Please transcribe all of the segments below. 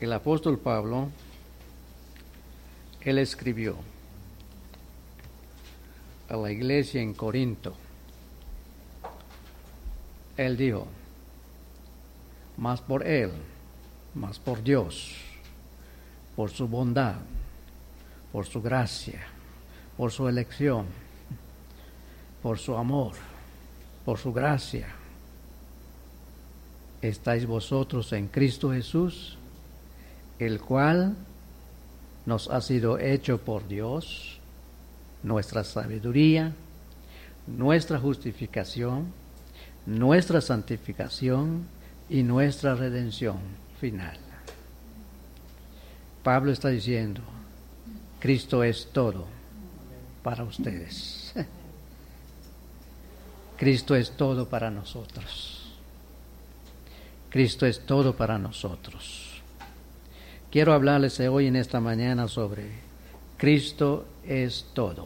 el apóstol Pablo, él escribió a la iglesia en Corinto. Él dijo, más por él, más por Dios, por su bondad, por su gracia, por su elección, por su amor, por su gracia, estáis vosotros en Cristo Jesús, el cual nos ha sido hecho por Dios, nuestra sabiduría, nuestra justificación, nuestra santificación y nuestra redención final. Pablo está diciendo, Cristo es todo para ustedes. Cristo es todo para nosotros. Cristo es todo para nosotros. Quiero hablarles hoy en esta mañana sobre Cristo es todo.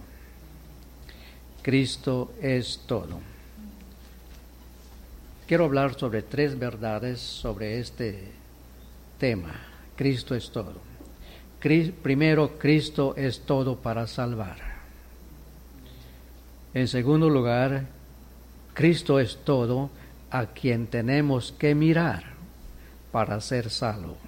Cristo es todo. Quiero hablar sobre 3 verdades sobre este tema. Cristo es todo. Primero, Cristo es todo para salvar. En segundo lugar, Cristo es todo a quien tenemos que mirar para ser salvo.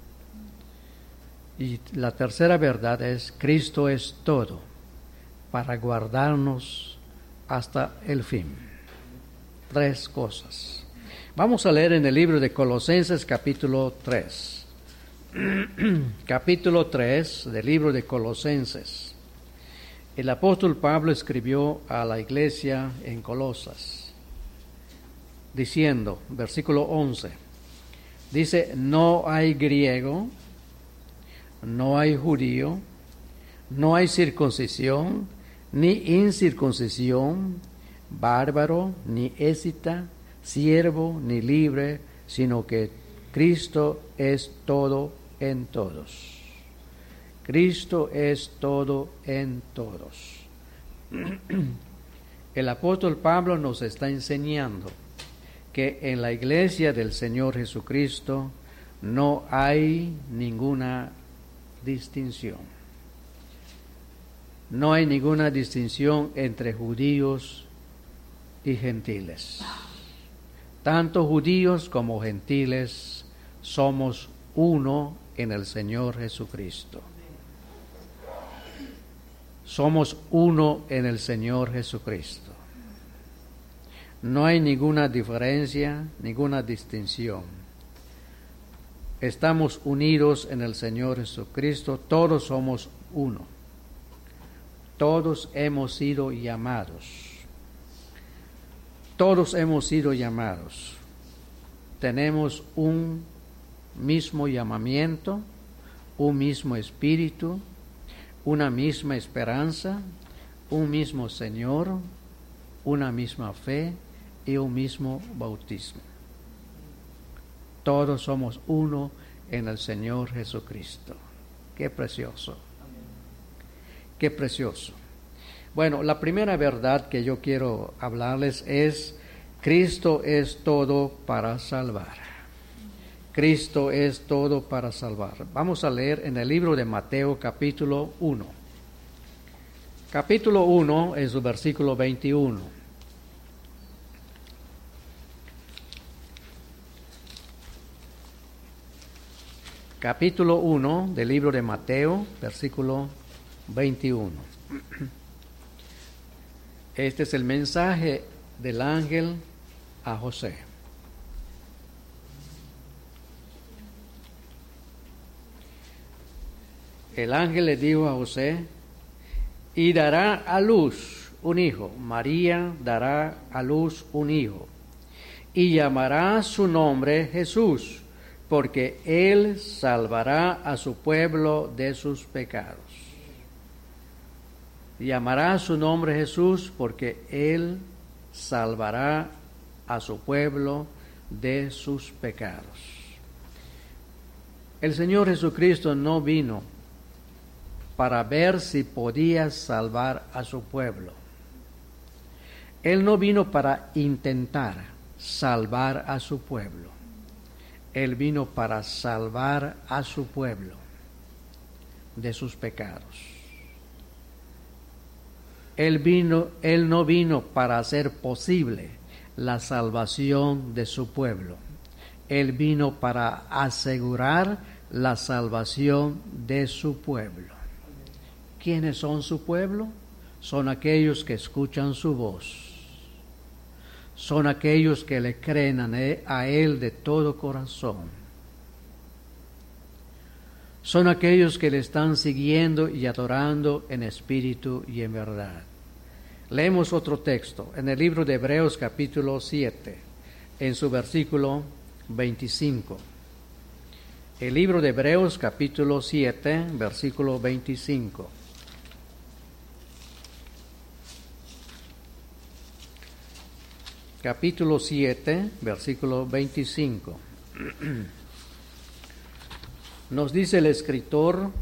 Y la tercera verdad es, Cristo es todo para guardarnos hasta el fin. 3 cosas. Vamos a leer en el libro de Colosenses capítulo 3. Capítulo 3 del libro de Colosenses. El apóstol Pablo escribió a la iglesia en Colosas, diciendo, versículo 11, dice, no hay griego, no hay judío, no hay circuncisión, ni incircuncisión, bárbaro, ni escita, siervo, ni libre, sino que Cristo es todo en todos. Cristo es todo en todos. El apóstol Pablo nos está enseñando que en la iglesia del Señor Jesucristo no hay ninguna distinción. No hay ninguna distinción entre judíos y gentiles. Tanto judíos como gentiles somos uno en el Señor Jesucristo. Somos uno en el Señor Jesucristo. No hay ninguna diferencia, ninguna distinción. Estamos unidos en el Señor Jesucristo, todos somos uno. Todos hemos sido llamados. Todos hemos sido llamados. Tenemos un mismo llamamiento, un mismo espíritu, una misma esperanza, un mismo Señor, una misma fe y un mismo bautismo. Todos somos uno en el Señor Jesucristo. Qué precioso. Qué precioso. Bueno, la primera verdad que yo quiero hablarles es, Cristo es todo para salvar. Cristo es todo para salvar. Vamos a leer en el libro de Mateo capítulo 1. Capítulo 1 es el versículo 21. Capítulo 1 del libro de Mateo, versículo 21. Este es el mensaje del ángel a José. El ángel le dijo a José, y dará a luz un hijo. María dará a luz un hijo, y llamará su nombre Jesús, porque él salvará a su pueblo de sus pecados. Llamará su nombre Jesús porque él salvará a su pueblo de sus pecados. El Señor Jesucristo no vino para ver si podía salvar a su pueblo. Él no vino para intentar salvar a su pueblo. Él vino para salvar a su pueblo de sus pecados. Él no vino para hacer posible la salvación de su pueblo. Él vino para asegurar la salvación de su pueblo. ¿Quiénes son su pueblo? Son aquellos que escuchan su voz. Son aquellos que le creen a Él de todo corazón. Son aquellos que le están siguiendo y adorando en espíritu y en verdad. Leemos otro texto en el libro de Hebreos capítulo 7, en su versículo 25. El libro de Hebreos capítulo 7, versículo 25. Capítulo 7, versículo 25. Nos dice el escritor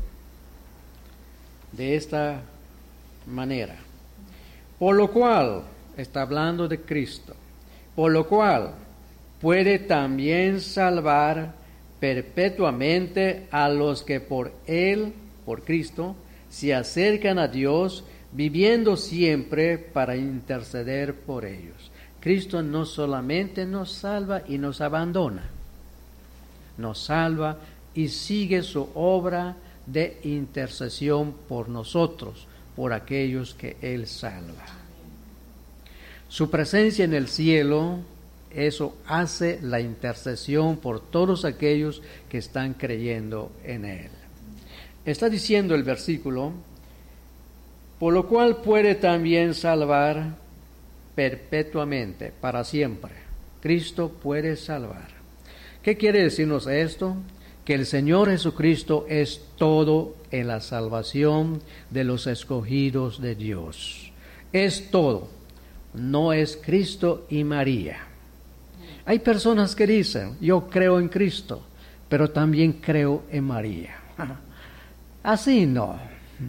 de esta manera: por lo cual, está hablando de Cristo, por lo cual puede también salvar perpetuamente a los que por Él, por Cristo, se acercan a Dios, viviendo siempre para interceder por ellos. Cristo no solamente nos salva y nos abandona, nos salva y sigue su obra de intercesión por nosotros, por aquellos que Él salva. Su presencia en el cielo, eso hace la intercesión por todos aquellos que están creyendo en Él. Está diciendo el versículo: por lo cual puede también salvar perpetuamente, para siempre. Cristo puede salvar. ¿Qué quiere decirnos esto? Que el Señor Jesucristo es todo en la salvación de los escogidos de Dios. Es todo. No es Cristo y María. Hay personas que dicen: yo creo en Cristo, pero también creo en María. Así no.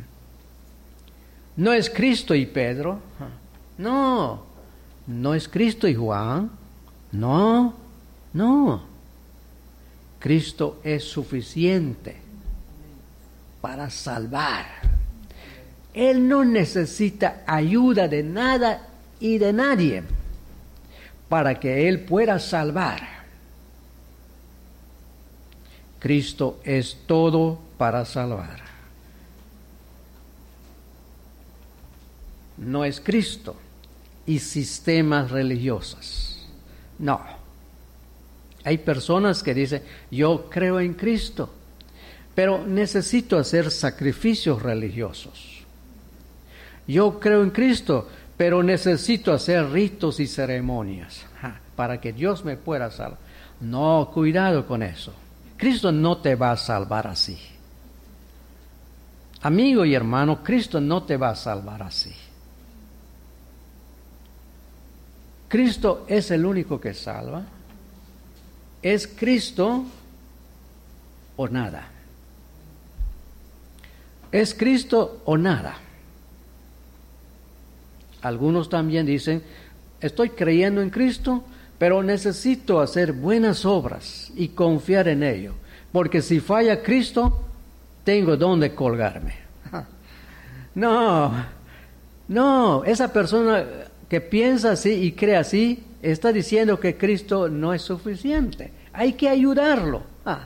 No es Cristo y Pedro. No. No es Cristo y Juan. No. Cristo es suficiente para salvar. Él no necesita ayuda de nada y de nadie para que Él pueda salvar. Cristo es todo para salvar. No es Cristo y sistemas religiosos. No. Hay personas que dicen: yo creo en Cristo, pero necesito hacer sacrificios religiosos. Yo creo en Cristo, pero necesito hacer ritos y ceremonias para que Dios me pueda salvar. No, cuidado con eso. Cristo no te va a salvar así. Amigo y hermano, Cristo no te va a salvar así. Cristo es el único que salva. Es Cristo o nada. Es Cristo o nada. Algunos también dicen: estoy creyendo en Cristo, pero necesito hacer buenas obras y confiar en ello, porque si falla Cristo, tengo donde colgarme. No, esa persona que piensa así y cree así, está diciendo que Cristo no es suficiente. Hay que ayudarlo.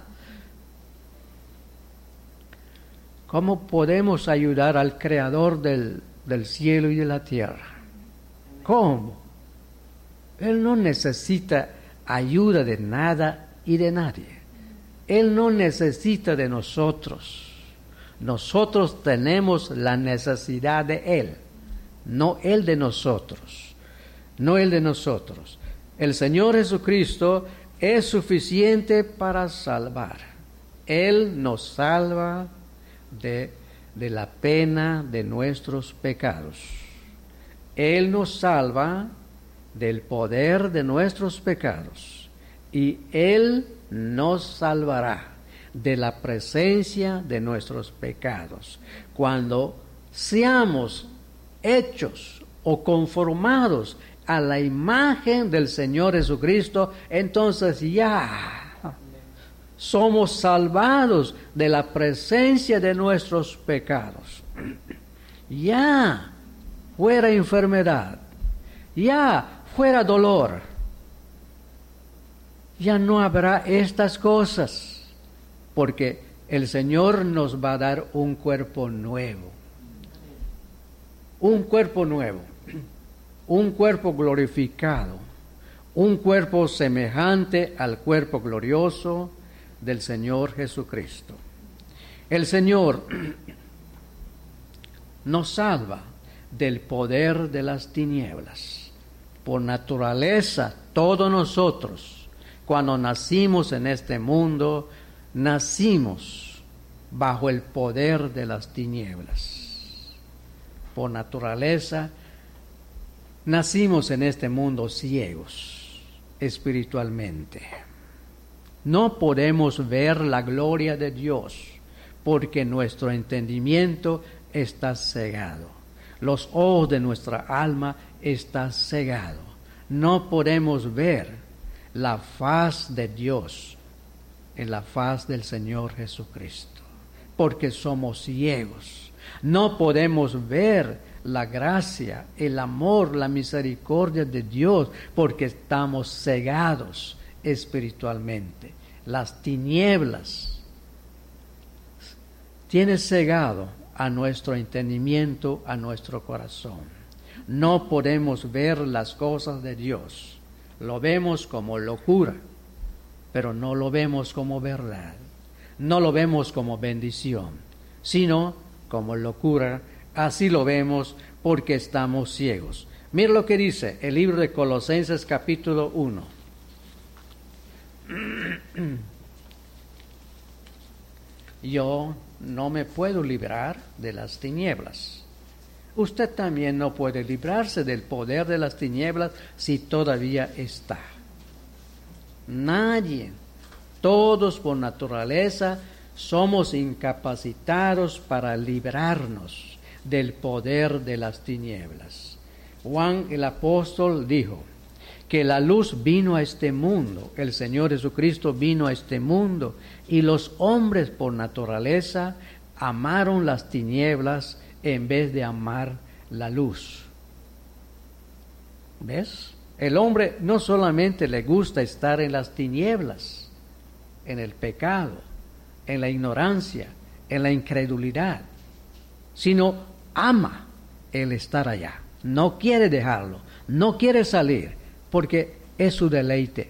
¿Cómo podemos ayudar al Creador del cielo y de la tierra? ¿Cómo? Él no necesita ayuda de nada y de nadie. Él no necesita de nosotros. Nosotros tenemos la necesidad de Él, no Él de nosotros. No Él de nosotros. El Señor Jesucristo es suficiente para salvar. Él nos salva de la pena de nuestros pecados. Él nos salva del poder de nuestros pecados. Y Él nos salvará de la presencia de nuestros pecados. Cuando seamos hechos o conformados a la imagen del Señor Jesucristo, entonces ya somos salvados de la presencia de nuestros pecados. Ya fuera enfermedad, ya fuera dolor, ya no habrá estas cosas, porque el Señor nos va a dar un cuerpo nuevo. Un cuerpo nuevo, un cuerpo glorificado, un cuerpo semejante al cuerpo glorioso del Señor Jesucristo. El Señor nos salva del poder de las tinieblas. Por naturaleza, todos nosotros, cuando nacimos en este mundo, nacimos bajo el poder de las tinieblas. Por naturaleza, nacimos en este mundo ciegos espiritualmente. No podemos ver la gloria de Dios porque nuestro entendimiento está cegado. Los ojos de nuestra alma están cegados. No podemos ver la faz de Dios en la faz del Señor Jesucristo, porque somos ciegos. No podemos ver la gracia, el amor, la misericordia de Dios, porque estamos cegados espiritualmente. Las tinieblas tienen cegado a nuestro entendimiento, a nuestro corazón. No podemos ver las cosas de Dios. Lo vemos como locura, pero no lo vemos como verdad. No lo vemos como bendición, sino como locura. Así lo vemos porque estamos ciegos. Mira lo que dice el libro de Colosenses capítulo 1. Yo no me puedo librar de las tinieblas. Usted también no puede librarse del poder de las tinieblas si todavía está. Nadie, todos por naturaleza, somos incapacitados para librarnos del poder de las tinieblas. Juan el apóstol dijo que la luz vino a este mundo, el Señor Jesucristo vino a este mundo, y los hombres por naturaleza amaron las tinieblas en vez de amar la luz. ¿Ves? El hombre no solamente le gusta estar en las tinieblas, en el pecado, en la ignorancia, en la incredulidad, sino ama el estar allá. No quiere dejarlo, no quiere salir, porque es su deleite.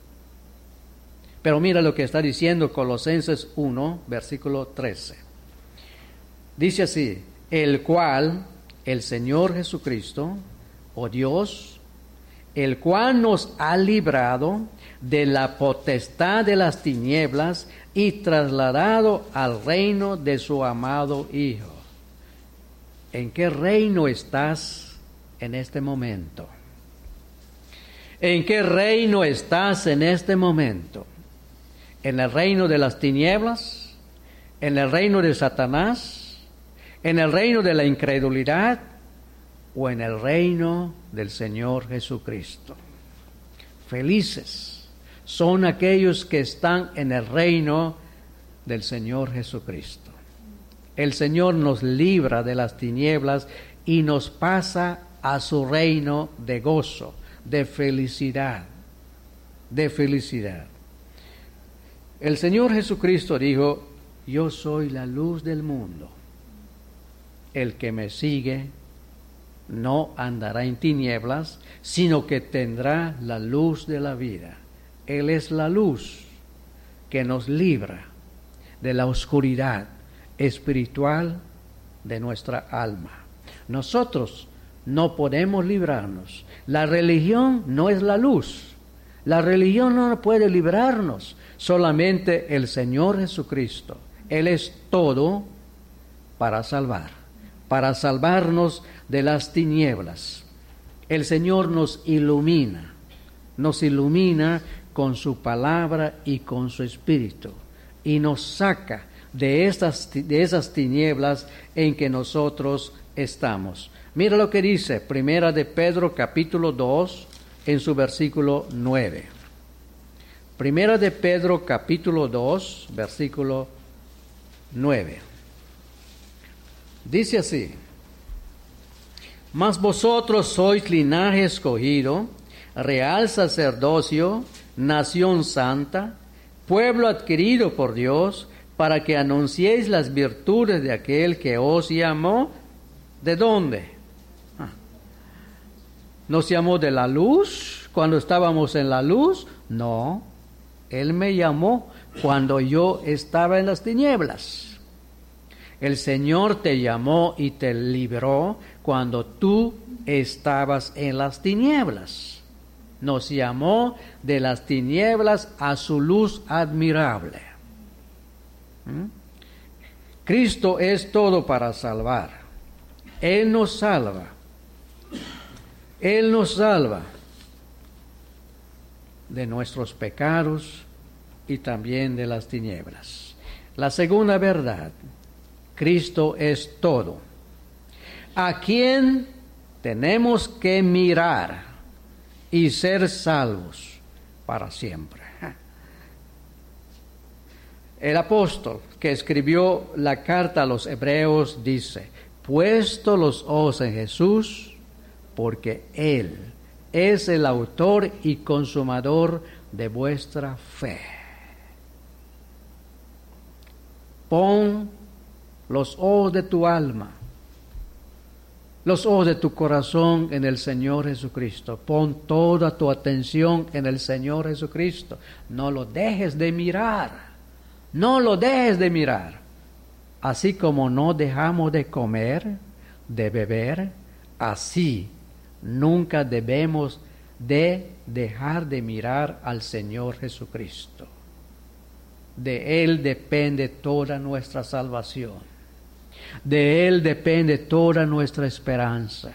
Pero mira lo que está diciendo Colosenses 1, versículo 13. Dice así: el cual, el Señor Jesucristo, o Dios, el cual nos ha librado de la potestad de las tinieblas y trasladado al reino de su amado Hijo. ¿En qué reino estás en este momento? ¿En qué reino estás en este momento? ¿En el reino de las tinieblas? ¿En el reino de Satanás? ¿En el reino de la incredulidad? ¿O en el reino del Señor Jesucristo? Felices son aquellos que están en el reino del Señor Jesucristo. El Señor nos libra de las tinieblas y nos pasa a su reino de gozo, de felicidad, de felicidad. El Señor Jesucristo dijo: yo soy la luz del mundo. El que me sigue no andará en tinieblas, sino que tendrá la luz de la vida. Él es la luz que nos libra de la oscuridad espiritual de nuestra alma. Nosotros no podemos librarnos. La religión no es la luz. La religión no puede librarnos. Solamente el Señor Jesucristo. Él es todo para salvarnos de las tinieblas. El Señor nos ilumina con su palabra y con su espíritu, y nos saca de esas tinieblas en que nosotros estamos. Mira lo que dice Primera de Pedro capítulo 2 en su versículo 9. Primera de Pedro capítulo 2, versículo 9. Dice así: Mas vosotros sois linaje escogido, real sacerdocio, nación santa, pueblo adquirido por Dios, para que anunciéis las virtudes de aquel que os llamó. ¿De dónde? ¿Nos llamó de la luz cuando estábamos en la luz? No, Él me llamó cuando yo estaba en las tinieblas. El Señor te llamó y te libró cuando tú estabas en las tinieblas. Nos llamó de las tinieblas a su luz admirable. Cristo es todo para salvar. Él nos salva. Él nos salva de nuestros pecados y también de las tinieblas. La segunda verdad: Cristo es todo. ¿A quién tenemos que mirar y ser salvos para siempre? El apóstol que escribió la carta a los Hebreos dice: puesto los ojos en Jesús, porque Él es el autor y consumador de vuestra fe. Pon los ojos de tu alma, los ojos de tu corazón en el Señor Jesucristo. Pon toda tu atención en el Señor Jesucristo. No lo dejes de mirar. No lo dejes de mirar. Así como no dejamos de comer, de beber, así nunca debemos de dejar de mirar al Señor Jesucristo. De Él depende toda nuestra salvación. De Él depende toda nuestra esperanza.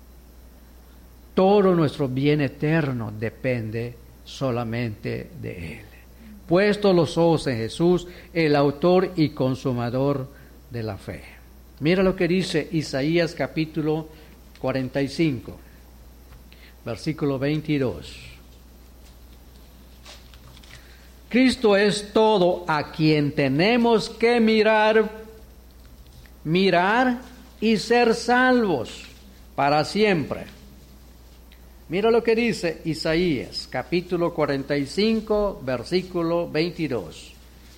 Todo nuestro bien eterno depende solamente de Él. Puesto los ojos en Jesús, el autor y consumador de la fe. Mira lo que dice Isaías capítulo 45, versículo 22. Cristo es todo a quien tenemos que mirar y ser salvos para siempre. Mira lo que dice Isaías, capítulo 45, versículo 22.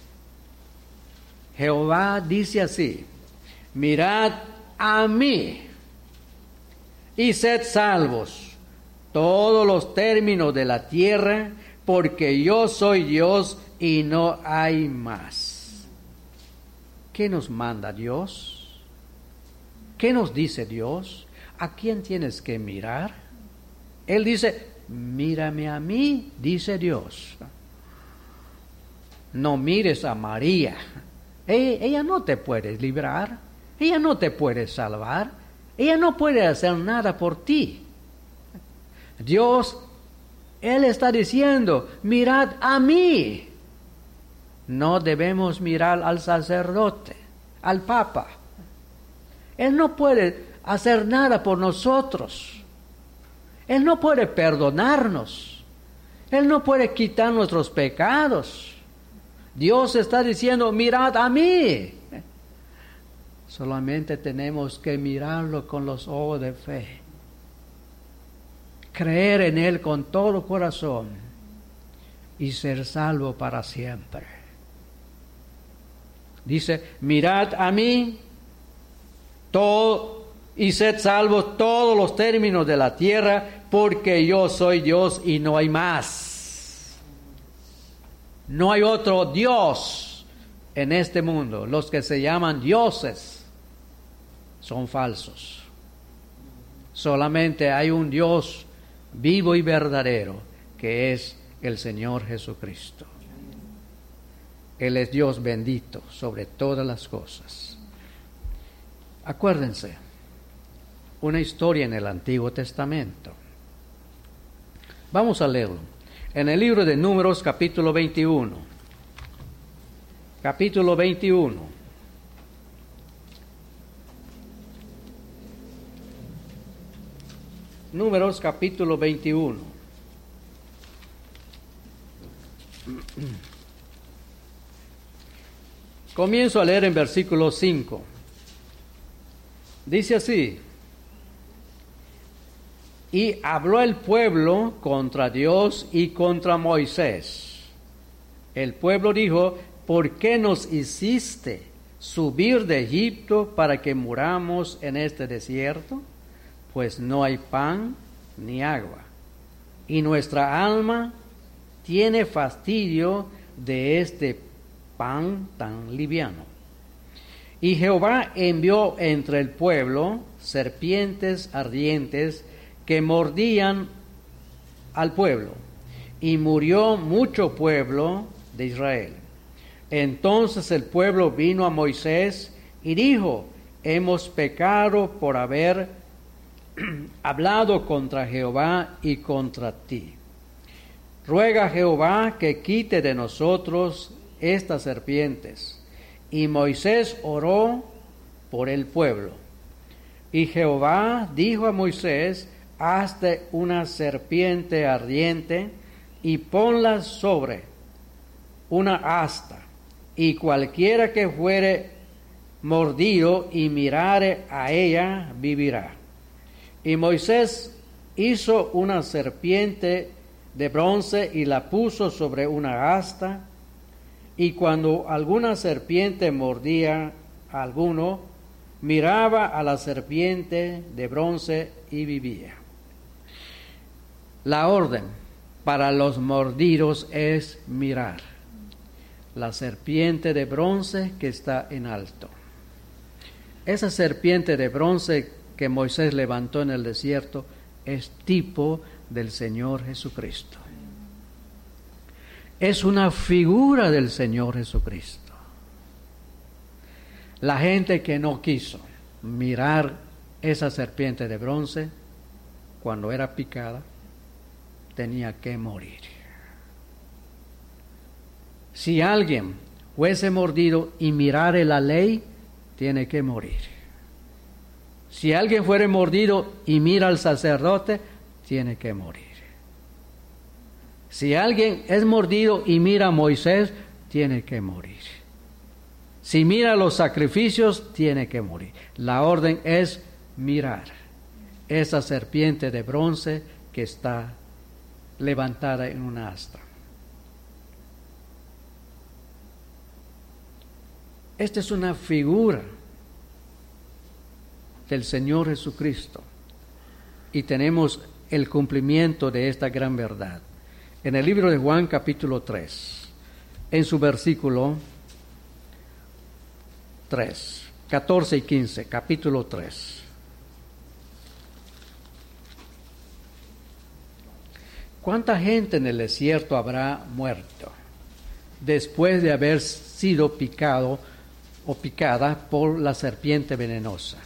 Jehová dice así: mirad a mí y sed salvos todos los términos de la tierra, porque yo soy Dios y no hay más. ¿Qué nos manda Dios? ¿Qué nos dice Dios? ¿A quién tienes que mirar? Él dice: mírame a mí, dice Dios. No mires a María. Ella no te puede librar. Ella no te puede salvar. Ella no puede hacer nada por ti. Dios, Él está diciendo: mirad a mí. No debemos mirar al sacerdote, al papa. Él no puede hacer nada por nosotros. Él no puede perdonarnos. Él no puede quitar nuestros pecados. Dios está diciendo: mirad a mí. Solamente tenemos que mirarlo con los ojos de fe. Creer en Él con todo corazón y ser salvo para siempre. Dice: mirad a mí y sed salvos todos los términos de la tierra, porque yo soy Dios y no hay más. No hay otro Dios en este mundo. Los que se llaman dioses son falsos. Solamente hay un Dios vivo y verdadero, que es el Señor Jesucristo. Él es Dios bendito sobre todas las cosas. Acuérdense, una historia en el Antiguo Testamento. Vamos a leerlo. En el libro de Números, capítulo 21. Capítulo 21. Números, capítulo 21. Comienzo a leer en versículo 5. Dice así: y habló el pueblo contra Dios y contra Moisés. El pueblo dijo: ¿por qué nos hiciste subir de Egipto para que muramos en este desierto? Pues no hay pan ni agua, y nuestra alma tiene fastidio de este pan tan liviano. Y Jehová envió entre el pueblo serpientes ardientes que mordían al pueblo, y murió mucho pueblo de Israel. Entonces el pueblo vino a Moisés y dijo: hemos pecado por haber hablado contra Jehová y contra ti. Ruega a Jehová que quite de nosotros estas serpientes. Y Moisés oró por el pueblo. Y Jehová dijo a Moisés: hazte una serpiente ardiente y ponla sobre una asta, y cualquiera que fuere mordido y mirare a ella vivirá. Y Moisés hizo una serpiente de bronce y la puso sobre una asta, y cuando alguna serpiente mordía a alguno, miraba a la serpiente de bronce y vivía. La orden para los mordidos es mirar la serpiente de bronce que está en alto. Esa serpiente de bronce que Moisés levantó en el desierto es tipo del Señor Jesucristo. Es una figura del Señor Jesucristo. La gente que no quiso mirar esa serpiente de bronce cuando era picada tenía que morir. Si alguien fuese mordido y mirare la ley, tiene que morir. Si alguien fuere mordido y mira al sacerdote, tiene que morir. Si alguien es mordido y mira a Moisés, tiene que morir. Si mira los sacrificios, tiene que morir. La orden es mirar esa serpiente de bronce que está levantada en una asta. Esta es una figura del Señor Jesucristo y tenemos el cumplimiento de esta gran verdad. En el libro de Juan capítulo 3, en su versículo 3, 14 y 15, capítulo 3. ¿Cuánta gente en el desierto habrá muerto después de haber sido picado o picada por la serpiente venenosa?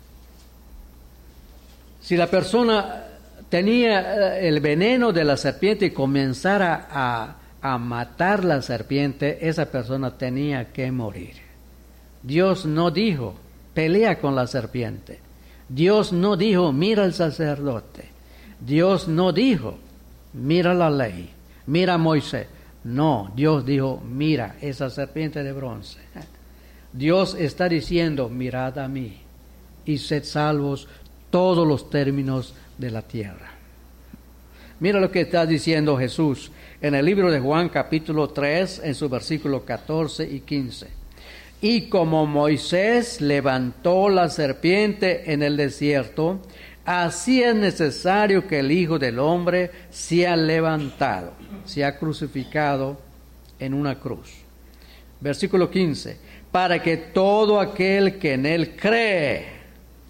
Si la persona tenía el veneno de la serpiente y comenzara a matar la serpiente, esa persona tenía que morir. Dios no dijo, pelea con la serpiente. Dios no dijo, mira al sacerdote. Dios no dijo, mira la ley, mira a Moisés. No, Dios dijo, mira esa serpiente de bronce. Dios está diciendo, mirad a mí y sed salvos todos los términos de la tierra. Mira lo que está diciendo Jesús en el libro de Juan capítulo 3, en su versículo 14 y 15. Y como Moisés levantó la serpiente en el desierto, así es necesario que el Hijo del Hombre sea levantado, sea crucificado en una cruz. Versículo 15. Para que todo aquel que en él cree,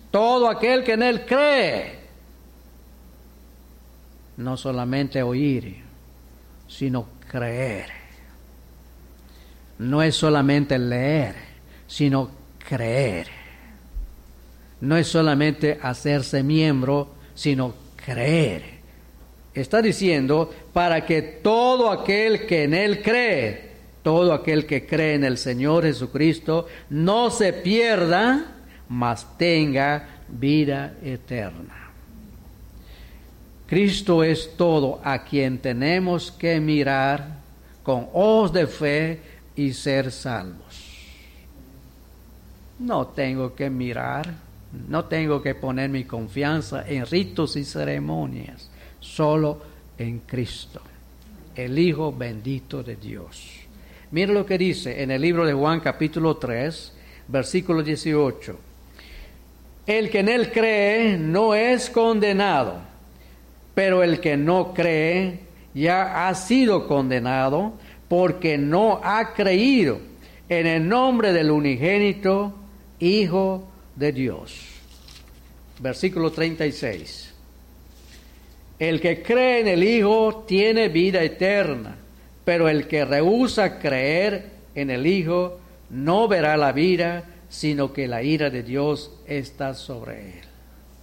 no solamente oír, sino creer. No es solamente leer, sino creer. No es solamente hacerse miembro, sino creer. Está diciendo, para que todo aquel que en él cree, todo aquel que cree en el Señor Jesucristo, no se pierda, mas tenga vida eterna. Cristo es todo a quien tenemos que mirar con ojos de fe y ser salvos. No tengo que mirar, no tengo que poner mi confianza en ritos y ceremonias, solo en Cristo, el Hijo bendito de Dios. Mira lo que dice en el libro de Juan capítulo 3, versículo 18. El que en él cree no es condenado, pero el que no cree ya ha sido condenado porque no ha creído en el nombre del unigénito Hijo de Dios. Versículo 36. El que cree en el Hijo tiene vida eterna, pero el que rehúsa creer en el Hijo no verá la vida, sino que la ira de Dios está sobre él.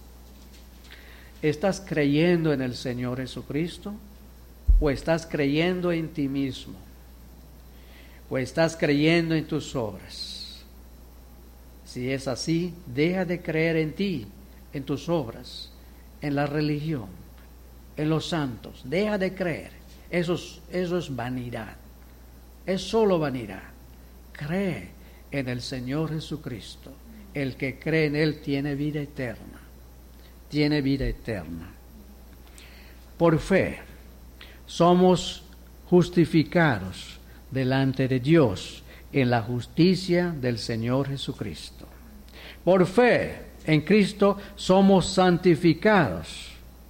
¿Estás creyendo en el Señor Jesucristo? ¿O estás creyendo en ti mismo? ¿O estás creyendo en tus obras? Si es así, deja de creer en ti, en tus obras, en la religión, en los santos. Deja de creer. Eso es vanidad. Es solo vanidad. Cree en el Señor Jesucristo. El que cree en Él tiene vida eterna. Tiene vida eterna. Por fe somos justificados delante de Dios en la justicia del Señor Jesucristo. Por fe en Cristo somos santificados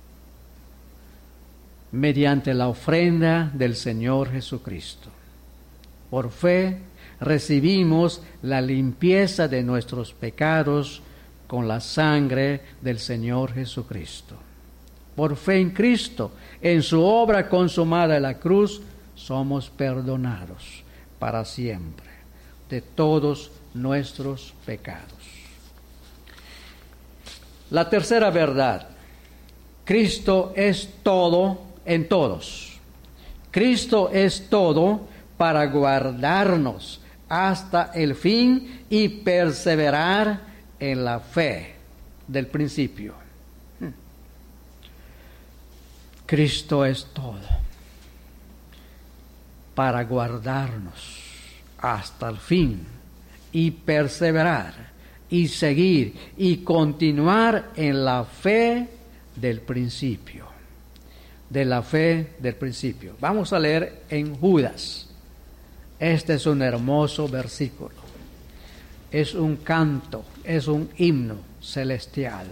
mediante la ofrenda del Señor Jesucristo. Por fe recibimos la limpieza de nuestros pecados con la sangre del Señor Jesucristo. Por fe en Cristo, en su obra consumada en la cruz, somos perdonados para siempre de todos nuestros pecados. La tercera verdad: Cristo es todo en todos. Cristo es todo para guardarnos hasta el fin y perseverar en la fe del principio. Cristo es todo para guardarnos hasta el fin y perseverar y seguir y continuar en la fe del principio. De la fe del principio. Vamos a leer en Judas. Este es un hermoso versículo. Es un canto, es un himno celestial.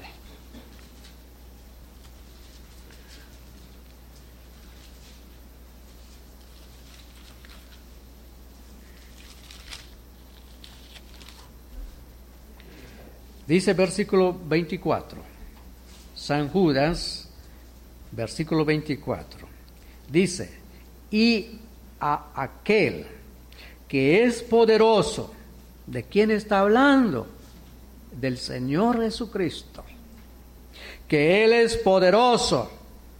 Dice versículo 24. San Judas, versículo 24. Dice: y a aquel que es poderoso. ¿De quién está hablando? Del Señor Jesucristo. Que Él es poderoso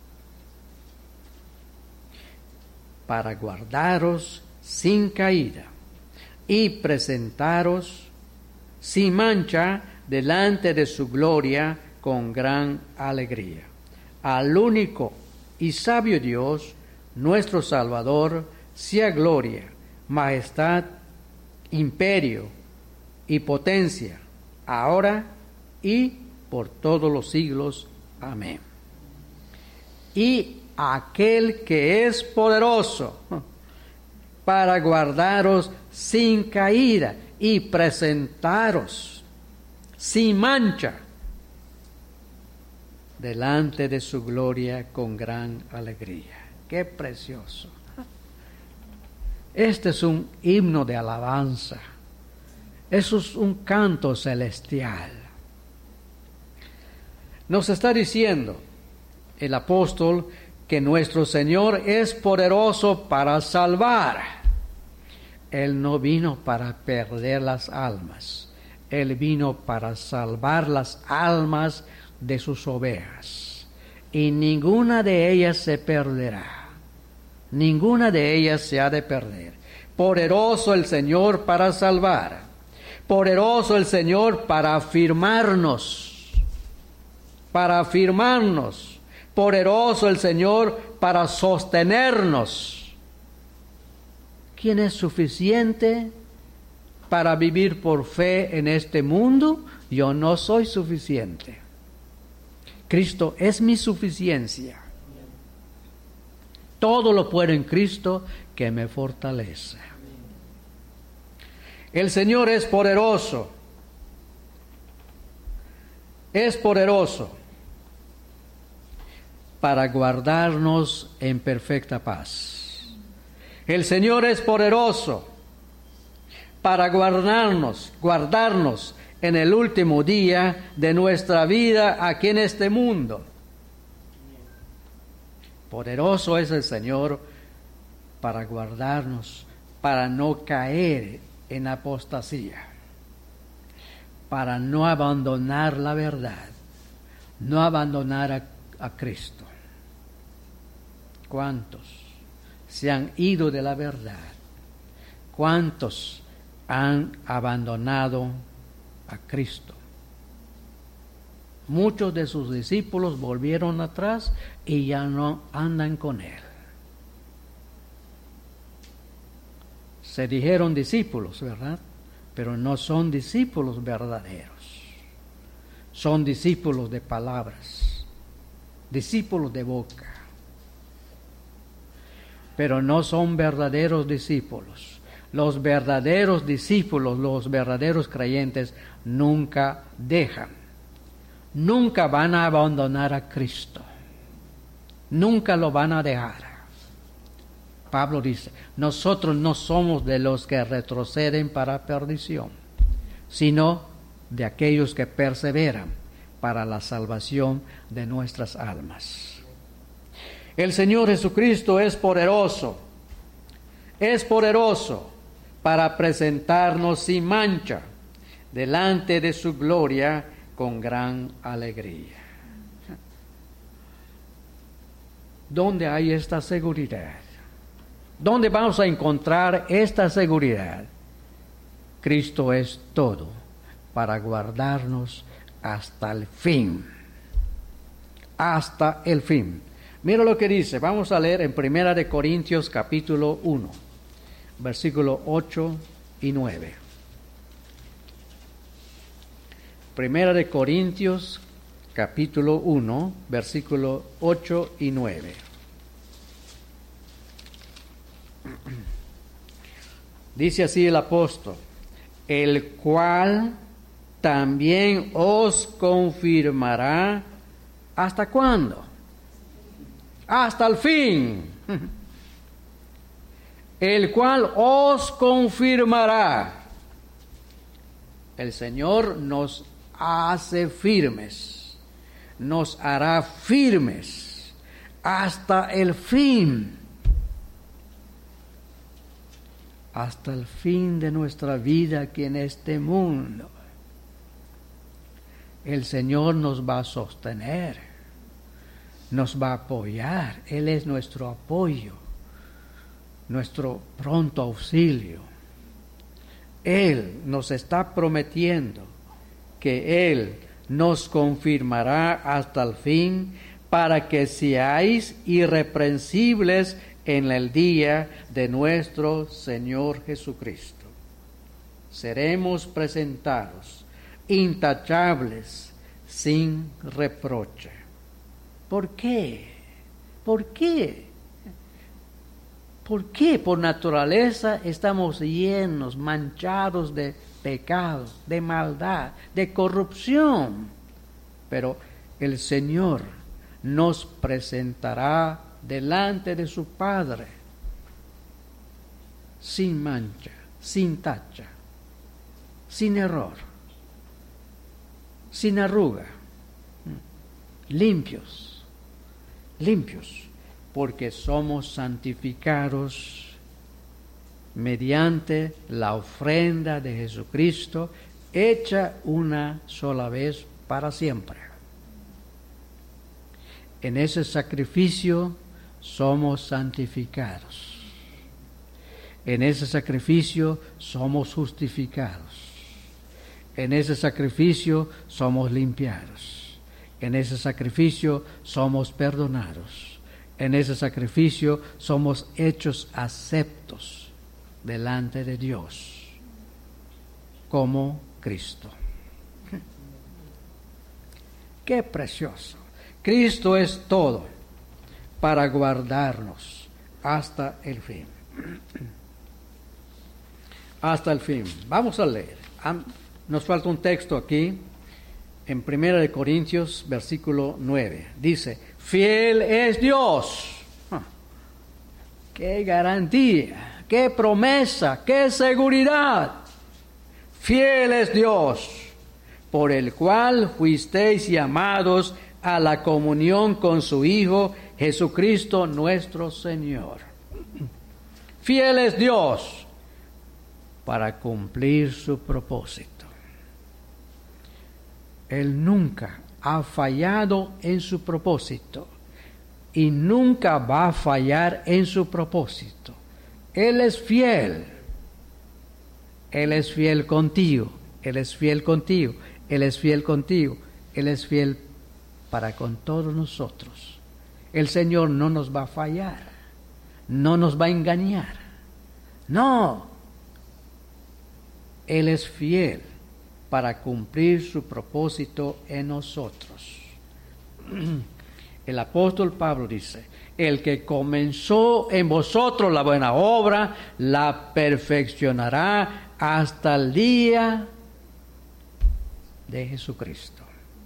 para guardaros sin caída y presentaros sin mancha delante de su gloria con gran alegría. Al único y sabio Dios, nuestro Salvador, sea gloria, majestad, imperio y potencia, ahora y por todos los siglos. Amén. Y aquel que es poderoso para guardaros sin caída y presentaros sin mancha delante de su gloria con gran alegría. ¡Qué precioso! Este es un himno de alabanza. Eso es un canto celestial. Nos está diciendo el apóstol que nuestro Señor es poderoso para salvar. Él no vino para perder las almas. Él vino para salvar las almas de sus ovejas. Y ninguna de ellas se perderá. Ninguna de ellas se ha de perder. Poderoso el Señor para salvar. Poderoso el Señor para afirmarnos. Para afirmarnos. Poderoso el Señor para sostenernos. ¿Quién es suficiente para vivir por fe en este mundo? Yo no soy suficiente. Cristo es mi suficiencia. Todo lo puedo en Cristo que me fortalece. El Señor es poderoso. Es poderoso para guardarnos en perfecta paz. El Señor es poderoso para guardarnos en el último día de nuestra vida aquí en este mundo. Poderoso es el Señor para guardarnos, para no caer en apostasía, para no abandonar la verdad, no abandonar a Cristo. ¿Cuántos se han ido de la verdad? ¿Cuántos han abandonado a Cristo? Muchos de sus discípulos volvieron atrás y ya no andan con Él. Se dijeron discípulos, ¿verdad? Pero no son discípulos verdaderos. Son discípulos de palabras, discípulos de boca. Pero no son verdaderos discípulos. Los verdaderos discípulos, los verdaderos creyentes, nunca dejan. Nunca van a abandonar a Cristo. Nunca lo van a dejar. Pablo dice, nosotros no somos de los que retroceden para perdición, sino de aquellos que perseveran para la salvación de nuestras almas. El Señor Jesucristo es poderoso para presentarnos sin mancha delante de su gloria con gran alegría. ¿Dónde hay esta seguridad? ¿Dónde vamos a encontrar esta seguridad? Cristo es todo para guardarnos hasta el fin. Hasta el fin. Mira lo que dice. Vamos a leer en 1 de Corintios capítulo 1, versículo 8 y 9. 1 de Corintios capítulo 1, versículo 8 y 9. Dice así el apóstol, el cual también os confirmará. ¿Hasta cuándo? Hasta el fin. El cual os confirmará. El Señor nos hace firmes, nos hará firmes hasta el fin. Hasta el fin de nuestra vida aquí en este mundo. El Señor nos va a sostener, nos va a apoyar. Él es nuestro apoyo, nuestro pronto auxilio. Él nos está prometiendo que Él nos confirmará hasta el fin para que seáis irreprensibles en el día de nuestro Señor Jesucristo. Seremos presentados intachables, sin reproche. ¿Por qué? ¿Por qué? ¿Por qué? Por naturaleza estamos llenos, manchados de pecado, de maldad, de corrupción. Pero el Señor nos presentará delante de su Padre, sin mancha, sin tacha, sin error, sin arruga, limpios, porque somos santificados mediante la ofrenda de Jesucristo, hecha una sola vez para siempre. En ese sacrificio somos santificados. En ese sacrificio somos justificados. En ese sacrificio somos limpiados. En ese sacrificio somos perdonados. En ese sacrificio somos hechos aceptos delante de Dios como Cristo. ¡Qué precioso! Cristo es todo para guardarnos hasta el fin. Hasta el fin. Vamos a leer. Nos falta un texto aquí, en 1 Corintios, versículo 9. Dice, fiel es Dios. ¡Qué garantía! ¡Qué promesa! ¡Qué seguridad! Fiel es Dios, por el cual fuisteis llamados a la comunión con su Hijo, Jesucristo nuestro Señor. Fiel es Dios para cumplir su propósito. Él nunca ha fallado en su propósito y nunca va a fallar en su propósito. Él es fiel. Él es fiel contigo. Él es fiel contigo. Él es fiel contigo. Él es fiel para con todos nosotros. El Señor no nos va a fallar. No nos va a engañar. No. Él es fiel para cumplir su propósito en nosotros. El apóstol Pablo dice, el que comenzó en vosotros la buena obra, la perfeccionará hasta el día de Jesucristo.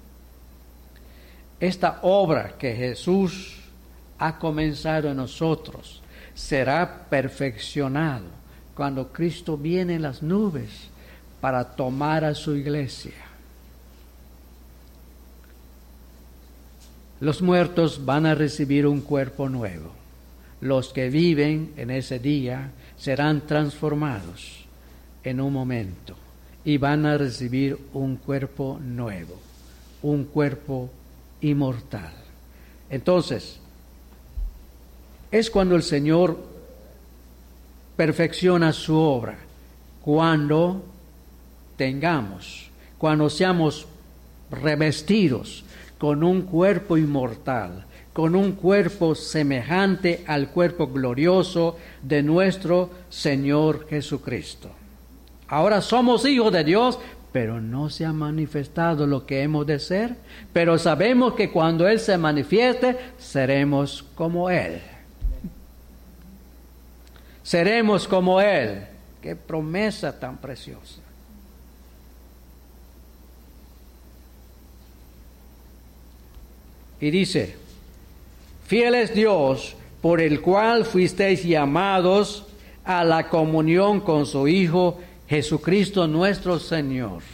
Esta obra que Jesús ha comenzado en nosotros será perfeccionado cuando Cristo viene en las nubes para tomar a su iglesia. Los muertos van a recibir un cuerpo nuevo. Los que viven en ese día serán transformados en un momento y van a recibir un cuerpo nuevo, un cuerpo inmortal. Entonces, es cuando el Señor perfecciona su obra, cuando seamos revestidos con un cuerpo inmortal, con un cuerpo semejante al cuerpo glorioso de nuestro Señor Jesucristo. Ahora somos hijos de Dios, pero no se ha manifestado lo que hemos de ser, pero sabemos que cuando Él se manifieste, seremos como Él. Seremos como Él. ¡Qué promesa tan preciosa! Y dice, fiel es Dios, por el cual fuisteis llamados a la comunión con su Hijo, Jesucristo nuestro Señor.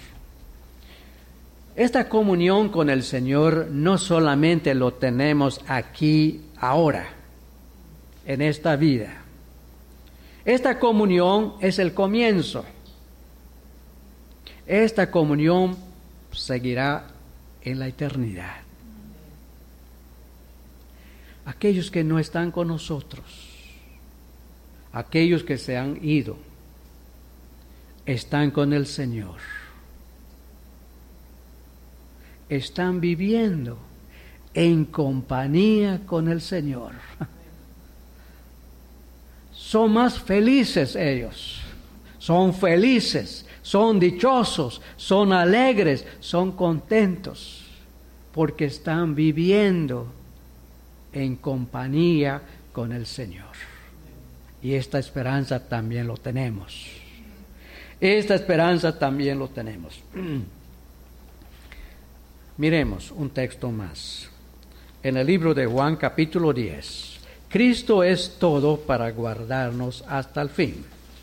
Esta comunión con el Señor no solamente lo tenemos aquí, ahora, en esta vida. Esta comunión es el comienzo. Esta comunión seguirá en la eternidad. Aquellos que no están con nosotros, aquellos que se han ido, están con el Señor. Están viviendo en compañía con el Señor. Son más felices ellos, son felices, son dichosos, son alegres, son contentos, porque están viviendo en compañía con el Señor. Y esta esperanza también lo tenemos. Esta esperanza también lo tenemos. Miremos un texto más. En el libro de Juan, capítulo 10. Cristo es todo para guardarnos hasta el fin.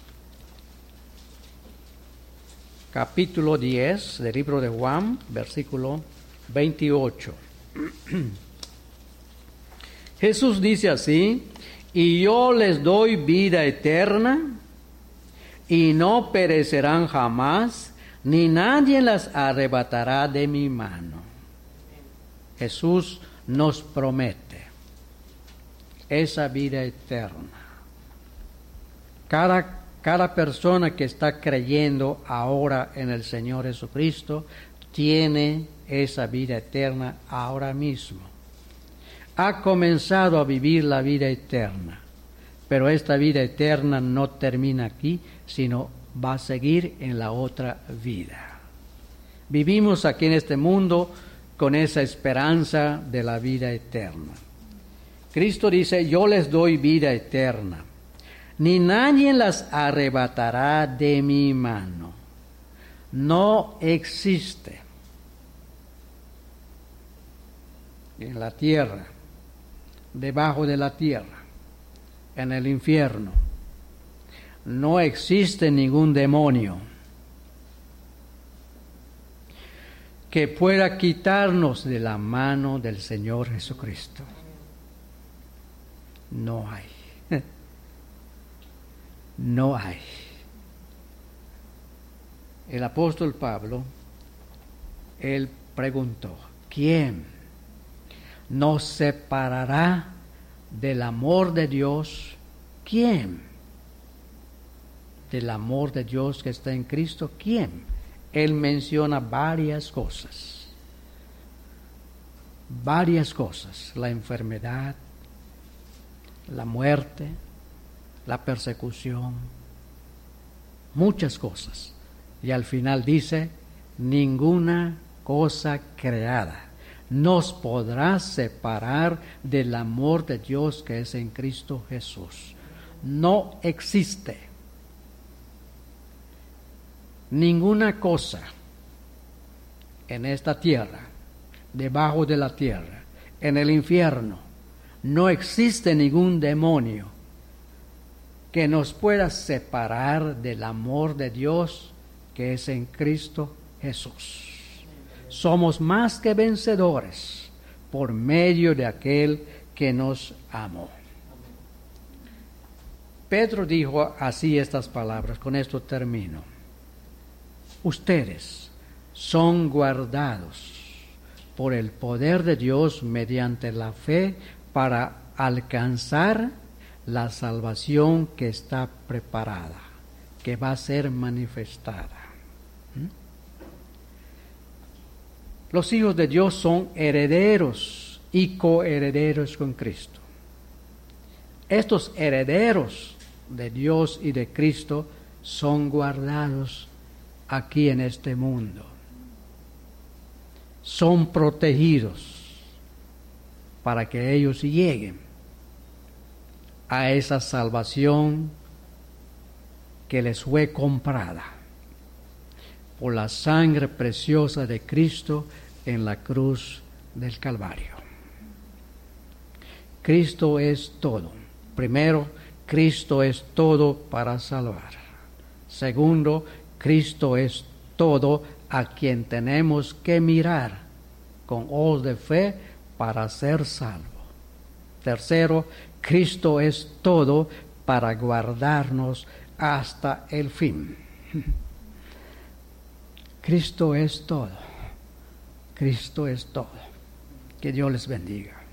Capítulo 10 del libro de Juan, versículo 28. Jesús dice así, y yo les doy vida eterna, y no perecerán jamás, ni nadie las arrebatará de mi mano. Jesús nos promete esa vida eterna. Cada persona que está creyendo ahora en el Señor Jesucristo tiene esa vida eterna ahora mismo. Ha comenzado a vivir la vida eterna. Pero esta vida eterna no termina aquí, sino va a seguir en la otra vida. Vivimos aquí en este mundo con esa esperanza de la vida eterna. Cristo dice, yo les doy vida eterna, ni nadie las arrebatará de mi mano. No existe en la tierra, debajo de la tierra, en el infierno, no existe ningún demonio que pueda quitarnos de la mano del Señor Jesucristo. No hay. No hay. El apóstol Pablo, él preguntó, ¿quién nos separará del amor de Dios? ¿Quién? Del amor de Dios que está en Cristo, ¿quién? Él menciona varias cosas. Varias cosas. La enfermedad, la muerte, la persecución, muchas cosas. Y al final dice, ninguna cosa creada nos podrá separar del amor de Dios que es en Cristo Jesús. No existe ninguna cosa en esta tierra, debajo de la tierra, en el infierno. No existe ningún demonio que nos pueda separar del amor de Dios que es en Cristo Jesús. Somos más que vencedores por medio de aquel que nos amó. Pedro dijo así estas palabras, con esto termino. Ustedes son guardados por el poder de Dios mediante la fe para alcanzar la salvación que está preparada, que va a ser manifestada. Los hijos de Dios son herederos y coherederos con Cristo. Estos herederos de Dios y de Cristo son guardados aquí en este mundo. Son protegidos para que ellos lleguen a esa salvación que les fue comprada por la sangre preciosa de Cristo en la cruz del Calvario. Cristo es todo. Primero, Cristo es todo para salvar. Segundo, Cristo es todo a quien tenemos que mirar con ojos de fe para ser salvo. Tercero, Cristo es todo para guardarnos hasta el fin. Cristo es todo. Cristo es todo. Que Dios les bendiga.